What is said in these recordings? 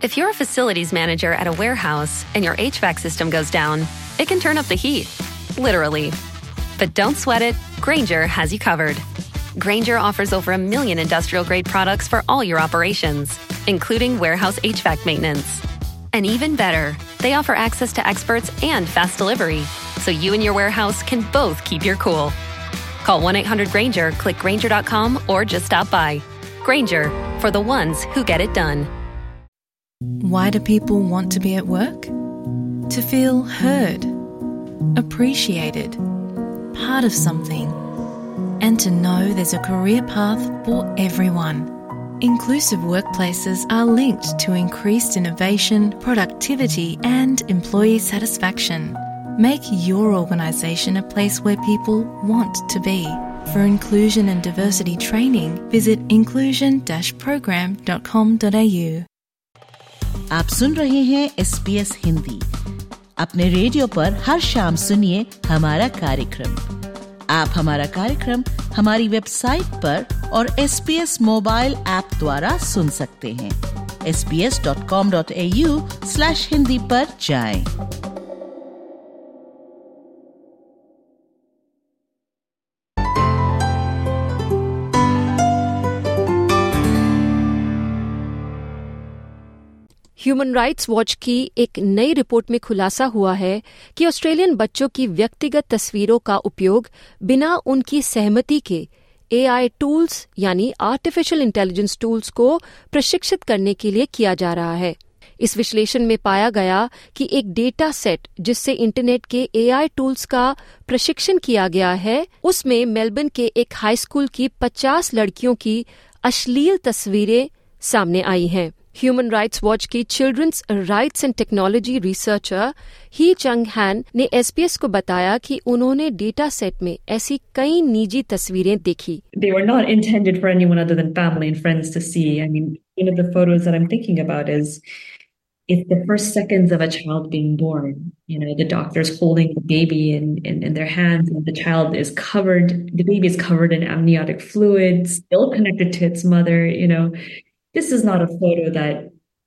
If you're a facilities manager at a warehouse and your HVAC system goes down, it can turn up the heat, literally. But don't sweat it, Grainger has you covered. Grainger offers over 1 million industrial-grade products for all your operations, including warehouse HVAC maintenance. And even better, they offer access to experts and fast delivery, so you and your warehouse can both keep your cool. Call 1-800-GRAINGER, click Grainger.com, or just stop by. Grainger, for the ones who get it done. Why do people want to be at work? To feel heard, appreciated, part of something, and to know there's a career path for everyone. Inclusive workplaces are linked to increased innovation, productivity, and employee satisfaction. Make your organisation a place where people want to be. For inclusion and diversity training, visit inclusion-program.com.au. आप सुन रहे हैं SBS Hindi. अपने radio पर हर शाम सुनिए हमारा कार्यक्रम। आप हमारा कार्यक्रम हमारी वेबसाइट पर और SBS मोबाइल ऐप द्वारा सुन सकते हैं। sbs.com.au/hindi पर जाएं। ह्यूमन राइट्स वॉच की एक नई रिपोर्ट में खुलासा हुआ है कि ऑस्ट्रेलियन बच्चों की व्यक्तिगत तस्वीरों का उपयोग बिना उनकी सहमति के AI टूल्स यानी आर्टिफिशियल इंटेलिजेंस टूल्स को प्रशिक्षित करने के लिए किया जा रहा है। इस विश्लेषण में पाया गया कि एक डेटा सेट जिससे इंटरनेट के AI टूल्स का प्रशिक्षण किया गया है, उसमें मेलबर्न के एक हाई स्कूल की 50 लड़कियों की अश्लील तस्वीरें सामने आई हैं। ह्यूमन राइट्स वॉच की children's rights and technology researcher Hye Jung Han ने SBS को बताया कि उन्होंने डेटा सेट में ऐसी कई निजी तस्वीरें देखी। They were not intended for anyone other than family and friends to see. I mean, one of the photos that I'm thinking about is it's the first seconds of a child being born. You know, the doctor's holding the baby in their hands, and the child is covered, the baby is covered in amniotic fluid, still connected to its mother, you know. This is not a photo that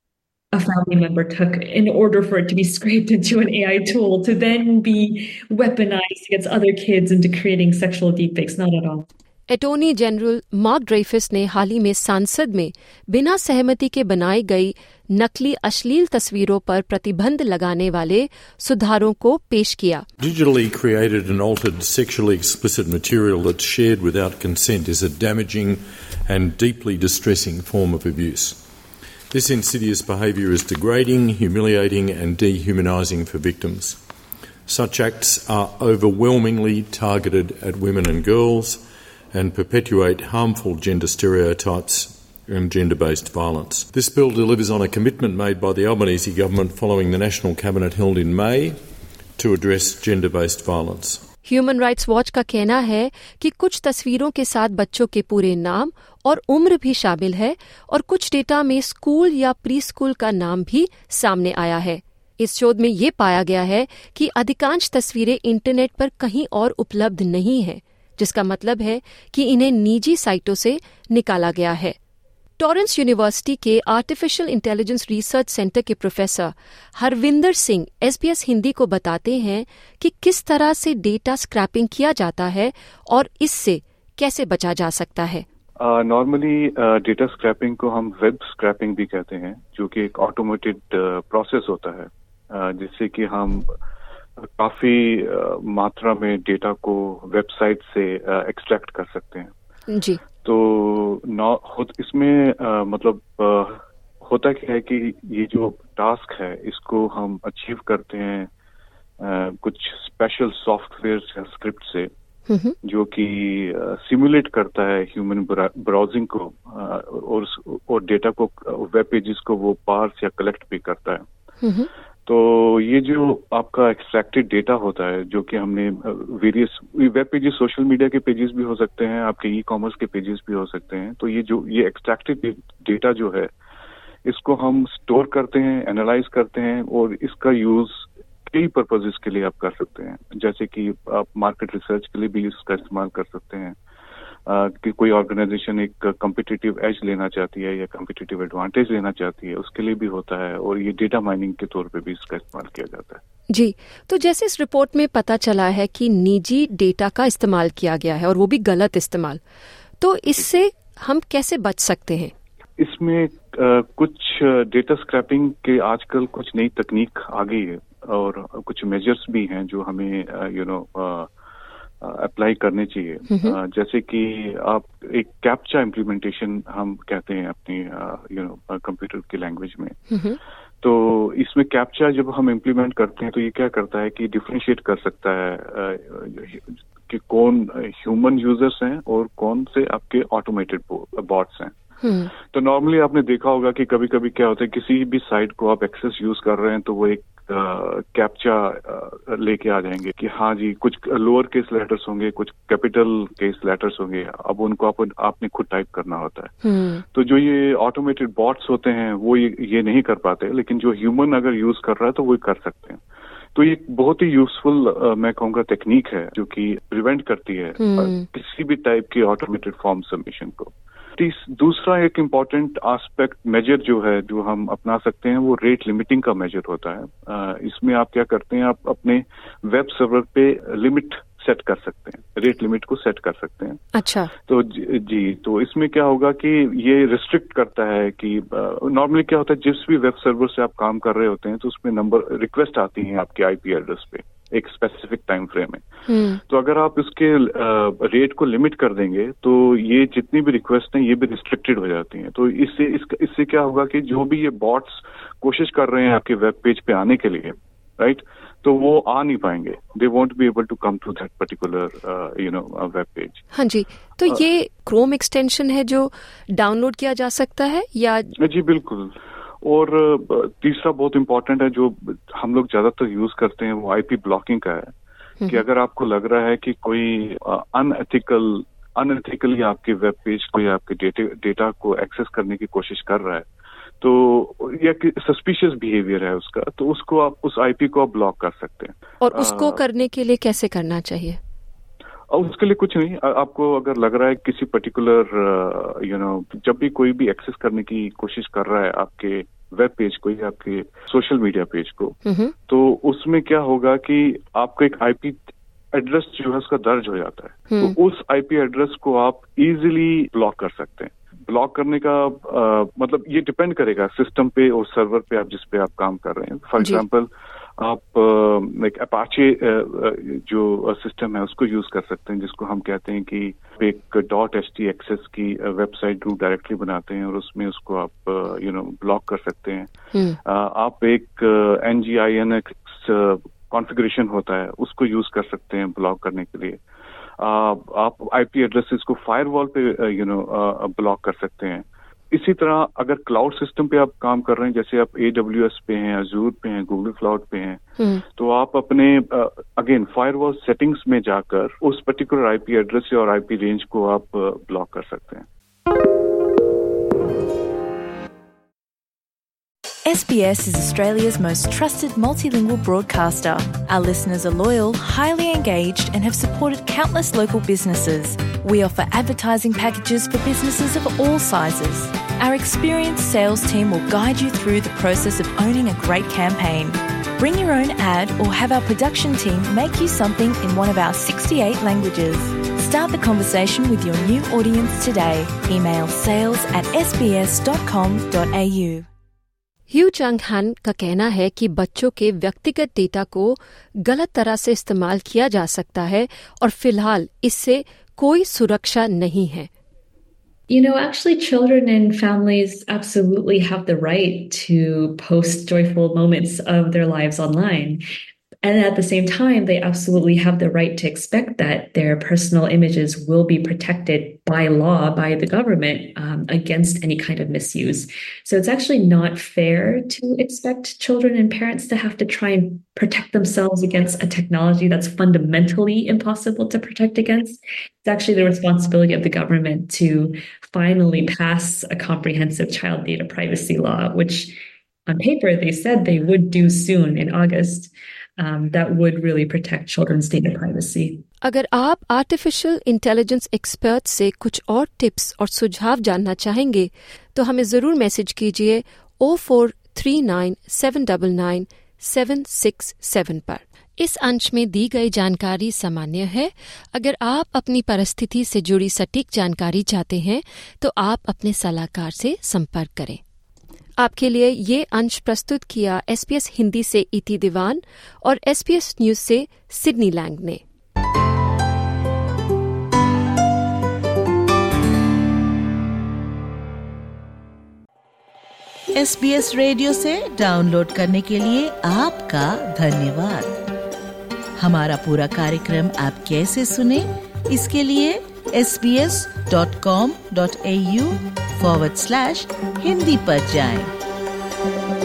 a family member took in order for it to be scraped into an AI tool to then be weaponized against other kids into creating sexual deepfakes. Not at all. Attorney general Mark Dreyfus ने हाल ही में संसद में बिना सहमति के बनाई गई नकली अश्लील तस्वीरों पर प्रतिबंध लगाने वाले सुधारों को पेश किया। Digitally created and altered sexually explicit material that's shared without consent is a damaging and deeply distressing form of abuse. This insidious behaviour is degrading, humiliating and dehumanising for victims. Such acts are overwhelmingly targeted at women and girls and perpetuate harmful gender stereotypes and gender-based violence. This bill delivers on a commitment made by the Albanese government following the National Cabinet held in May to address gender-based violence. Human Rights Watch का कहना है कि कुछ तस्वीरों के साथ बच्चों के पूरे नाम और उम्र भी शामिल है और कुछ डेटा में स्कूल या प्री स्कूल का नाम भी सामने आया है। इस शोध में ये पाया गया है कि अधिकांश तस्वीरें इंटरनेट पर कहीं और उपलब्ध नहीं है, जिसका मतलब है कि इन्हें निजी साइटों से निकाला गया है। टॉरेंस यूनिवर्सिटी के आर्टिफिशियल इंटेलिजेंस रिसर्च सेंटर के प्रोफेसर हरविंदर सिंह SBS हिंदी को बताते हैं कि किस तरह से डेटा स्क्रैपिंग किया जाता है और इससे कैसे बचा जा सकता है। नॉर्मली डेटा स्क्रैपिंग को हम वेब स्क्रैपिंग भी कहते हैं, जो कि एक ऑटोमेटेड प्रोसेस होता है, जिससे कि हम काफी मात्रा में डेटा को वेबसाइट से एक्सट्रैक्ट कर सकते हैं। जी। तो इसमें मतलब होता क्या है कि ये जो टास्क है इसको हम अचीव करते हैं कुछ स्पेशल सॉफ्टवेयर या स्क्रिप्ट से, जो कि सिमुलेट करता है ह्यूमन ब्राउजिंग को और डेटा को, वेब पेजेस को वो पार्स या कलेक्ट भी करता है। तो ये जो आपका एक्सट्रैक्टेड डेटा होता है, जो कि हमने various web pages, social media के पेजेस भी हो सकते हैं, आपके ई कॉमर्स के पेजेस भी हो सकते हैं, तो ये एक्सट्रैक्टेड डेटा जो है इसको हम स्टोर करते हैं, एनालाइज करते हैं और इसका यूज कई पर्पसेस के लिए आप कर सकते हैं। जैसे कि आप मार्केट रिसर्च के लिए भी इसका इस्तेमाल कर सकते हैं, कि कोई ऑर्गेनाइजेशन एक कॉम्पिटिटिव एज लेना चाहती है या कॉम्पिटिटिव एडवांटेज लेना चाहती है, उसके लिए भी होता है, और ये डेटा माइनिंग के तौर पे भी इसका इस्तेमाल किया जाता है। जी, तो जैसे इस रिपोर्ट में पता चला है कि निजी डेटा का इस्तेमाल किया गया है और वो भी गलत इस्तेमाल, तो इससे हम कैसे बच सकते हैं? इसमें कुछ डेटा स्क्रैपिंग के आजकल कुछ नई तकनीक आ गई है और कुछ मेजर्स भी हैं जो हमें अप्लाई करने चाहिए। जैसे कि आप एक कैप्चा इम्प्लीमेंटेशन हम कहते हैं अपनी कंप्यूटर की लैंग्वेज में। तो इसमें कैप्चा जब हम इम्प्लीमेंट करते हैं तो ये क्या करता है कि डिफरेंशिएट कर सकता है कि कौन ह्यूमन यूजर्स हैं और कौन से आपके ऑटोमेटेड बॉट्स हैं। तो नॉर्मली आपने देखा होगा कि कभी कभी क्या होता है, किसी भी साइट को आप एक्सेस यूज कर रहे हैं तो वो एक कैप्चा लेके आ जाएंगे कि हाँ जी, कुछ लोअर केस लेटर्स होंगे, कुछ कैपिटल केस लेटर्स होंगे, अब उनको आपने खुद टाइप करना होता है। तो जो ये ऑटोमेटेड बॉट्स होते हैं वो ये नहीं कर पाते, लेकिन जो ह्यूमन अगर यूज कर रहा है तो वो कर सकते हैं। तो ये बहुत ही यूजफुल मैं कहूँगा टेक्निक है जो कि प्रिवेंट करती है किसी भी टाइप की ऑटोमेटेड फॉर्म सबमिशन को। दूसरा एक इम्पॉर्टेंट एस्पेक्ट मेजर जो है जो हम अपना सकते हैं वो रेट लिमिटिंग का मेजर होता है। इसमें आप क्या करते हैं, आप अपने वेब सर्वर पे लिमिट सेट कर सकते हैं, रेट लिमिट को सेट कर सकते हैं। अच्छा। तो जी, तो इसमें क्या होगा कि ये रिस्ट्रिक्ट करता है कि नॉर्मली क्या होता है, जिस भी वेब सर्वर से आप काम कर रहे होते हैं तो उसमें नंबर रिक्वेस्ट आती हैं आपके आईपी एड्रेस पे एक स्पेसिफिक टाइम फ्रेम में। तो अगर आप इसके रेट को लिमिट कर देंगे तो ये जितनी भी रिक्वेस्ट हैं ये भी रिस्ट्रिक्टेड हो जाती हैं। तो इससे क्या होगा कि जो भी ये बॉट्स कोशिश कर रहे हैं आपके वेब पेज पे आने के लिए, राइट, तो वो आ नहीं पाएंगे, they won't be able to come to that particular web page. हाँ जी, तो ये क्रोम एक्सटेंशन है जो डाउनलोड किया जा सकता है या? जी बिल्कुल। और तीसरा बहुत इम्पोर्टेंट है जो हम लोग ज्यादातर यूज करते हैं वो आईपी ब्लॉकिंग का है। कि अगर आपको लग रहा है कि कोई अनएथिकली आपके वेब पेज को या आपके डेटा को एक्सेस करने की कोशिश कर रहा है, तो या सस्पिशियस बिहेवियर है उसका, तो उसको आप उस आईपी को आप ब्लॉक कर सकते हैं। और उसको करने के लिए कैसे करना चाहिए? और उसके लिए कुछ नहीं, आपको अगर लग रहा है किसी पर्टिकुलर जब भी कोई भी एक्सेस करने की कोशिश कर रहा है आपके वेब पेज को या आपके सोशल मीडिया पेज को, तो उसमें क्या होगा कि आपका एक आईपी एड्रेस जो है उसका दर्ज हो जाता है। तो उस आईपी एड्रेस को आप इजीली ब्लॉक कर सकते हैं। ब्लॉक करने का मतलब ये डिपेंड करेगा सिस्टम पे और सर्वर पे आप जिस पे आप काम कर रहे हैं। फॉर एग्जांपल आप एक अपाचे जो सिस्टम है उसको यूज कर सकते हैं, जिसको हम कहते हैं कि एक .htxs की वेबसाइट रूट डायरेक्टरी बनाते हैं और उसमें उसको आप ब्लॉक कर सकते हैं। आप एक NGINX कॉन्फ़िगरेशन होता है उसको यूज कर सकते हैं ब्लॉक करने के लिए। आप आईपी एड्रेसेस को फायरवॉल पे ब्लॉक कर सकते हैं। इसी तरह अगर क्लाउड सिस्टम पे आप काम कर रहे हैं, जैसे आप AWS पे हैं, Azure पे हैं, Google क्लाउड पे हैं, तो आप अपने अगेन फायरवॉल सेटिंग्स में जाकर उस पर्टिकुलर आईपी एड्रेस और आईपी रेंज को आप ब्लॉक कर सकते हैं। SBS is Australia's most trusted multilingual broadcaster. Our listeners are loyal, highly engaged, and have supported countless local businesses. We offer advertising packages for businesses of all sizes. Our experienced sales team will guide you through the process of owning a great campaign. Bring your own ad or have our production team make you something in one of our 68 languages. Start the conversation with your new audience today. Email sales@sbs.com.au. ह्यू चंग हन का कहना है कि बच्चों के व्यक्तिगत data को गलत तरह से इस्तेमाल किया जा सकता है और फिलहाल इससे कोई सुरक्षा नहीं है। Actually, children and families absolutely have the right to post joyful moments of their lives online. And at the same time, they absolutely have the right to expect that their personal images will be protected by law, by the government, against any kind of misuse. So it's actually not fair to expect children and parents to have to try and protect themselves against a technology that's fundamentally impossible to protect against. It's actually the responsibility of the government to finally pass a comprehensive child data privacy law, which on paper they said they would do soon in August. That would really protect children's data privacy. अगर आप artificial intelligence expert से कुछ और tips और सुझाव जानना चाहेंगे तो हमें ज़रूर मैसेज कीजिए 0439799767 पर। इस अंश में दी गई जानकारी सामान्य है। अगर आप अपनी परिस्थिति से जुड़ी सटीक जानकारी चाहते हैं तो आप अपने सलाहकार से संपर्क करें। आपके लिए ये अंश प्रस्तुत किया SBS हिंदी से इति दीवान और SBS न्यूज से सिडनी लैंग ने। SBS रेडियो से डाउनलोड करने के लिए आपका धन्यवाद। हमारा पूरा कार्यक्रम आप कैसे सुने, इसके लिए sbs.com.au/hindi पर जाएं।